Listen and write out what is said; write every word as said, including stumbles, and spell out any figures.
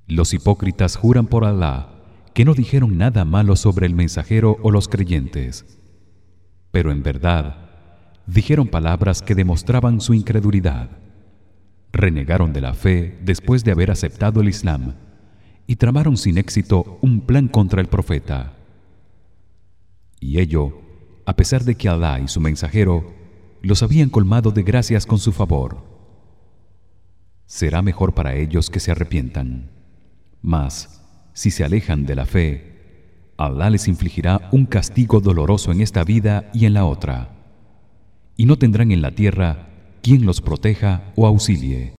Los hipócritas juran por Alá que no dijeron nada malo sobre el mensajero o los creyentes, pero en verdad dijeron palabras que demostraban su incredulidad. Renegaron de la fe después de haber aceptado el Islam y tramaron sin éxito un plan contra el profeta. Y ello, a pesar de que Alá y su mensajero los habían colmado de gracias con su favor. Será mejor para ellos que se arrepientan. Mas, si se alejan de la fe, Alá les infligirá un castigo doloroso en esta vida y en la otra, y no tendrán en la tierra quien los proteja o auxilie.